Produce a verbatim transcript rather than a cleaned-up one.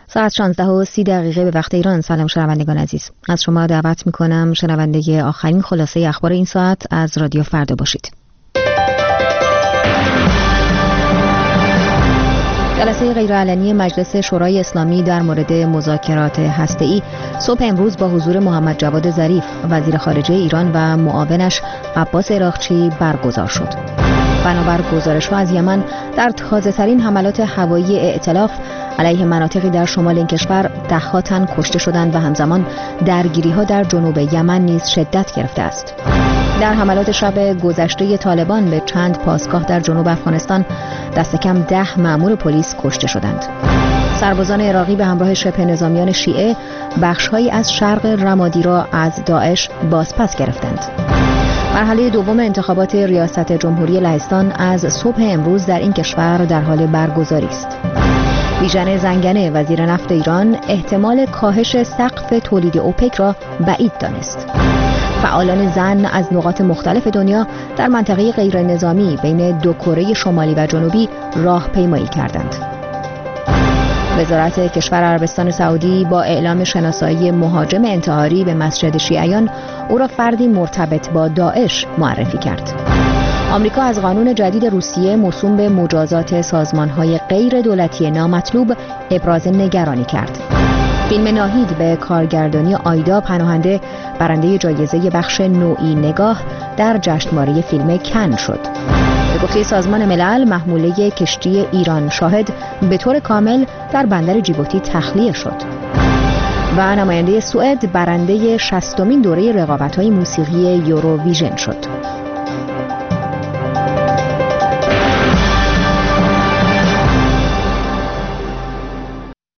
ساعت شانزده و سی دقیقه به وقت ایران. سلام شنوندگان عزیز، از شما دعوت میکنم شنونده آخرین خلاصه اخبار این ساعت از رادیو فردا باشید. جلسه غیرعلنی مجلس شورای اسلامی در مورد مذاکرات هسته‌ای صبح امروز با حضور محمد جواد ظریف وزیر خارجه ایران و معاونش عباس عراقچی برگزار شد. بنابر گزارش‌ها از یمن در تازه‌ترین حملات هوایی ائتلاف علیه مناطقی در شمال این کشور ده‌ها تن کشته شدند و همزمان درگیری‌ها در جنوب یمن نیز شدت گرفته است. در حملات شب گذشته طالبان به چند پاسگاه در جنوب افغانستان دست کم ده مأمور پلیس کشته شدند. سربازان عراقی به همراه شبه نظامیان شیعه بخش‌هایی از شرق رمادی را از داعش بازپس گرفتند. مرحله دوم انتخابات ریاست جمهوری لهستان از صبح امروز در این کشور در حال برگزاری است. بیژن زنگنه وزیر نفت ایران احتمال کاهش سقف تولید اوپک را بعید دانست. فعالان زن از نقاط مختلف دنیا در منطقه غیر نظامی بین دو کره شمالی و جنوبی راهپیمایی کردند. وزارت کشور عربستان سعودی با اعلام شناسایی مهاجم انتحاری به مسجد شیعیان او را فردی مرتبط با داعش معرفی کرد. آمریکا از قانون جدید روسیه موسوم به مجازات سازمان‌های غیر دولتی نامطلوب ابراز نگرانی کرد. فیلم ناهید به کارگردانی آیدا پناهنده برنده جایزه بخش نوعی نگاه در جشنواره فیلم کن شد. به گفته سازمان ملل محموله کشتی ایران شاهد به طور کامل در بندر جیبوتی تخلیه شد. و نماینده سوئد برنده شصتمین دوره رقابت‌های موسیقی یوروویژن شد.